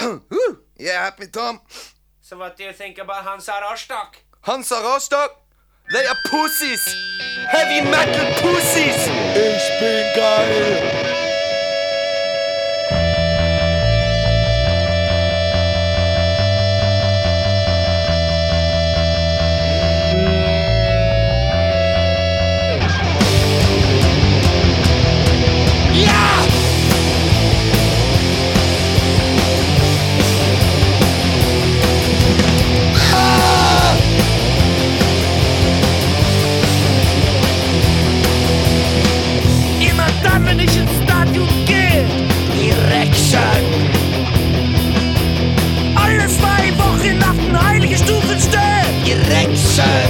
Yeah, happy, Tom. So what do you think about Hansa Rostock? Hansa Rostock? They are pussies. Heavy metal pussies. Ich bin geil. Wenn ich ins Stadion gehe, Erection. Alle 2 Wochen auf den heiligen Stufen stehen, Erection.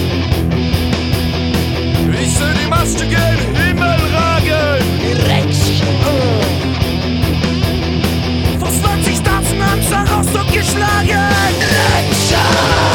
Ich seh die Maste gen Himmel ragen, Erection. Vor 20 Tanzen Hansa Rostock geschlagen, Erection.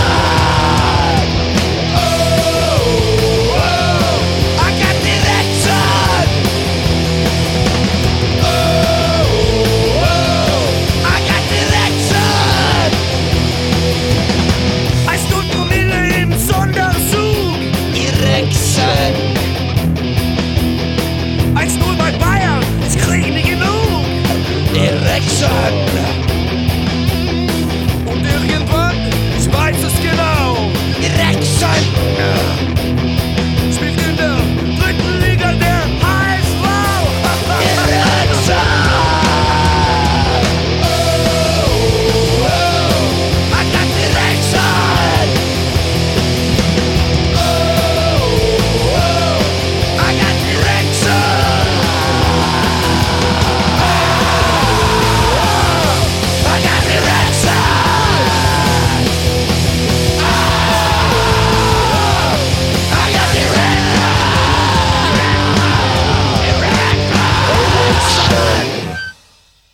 Erection.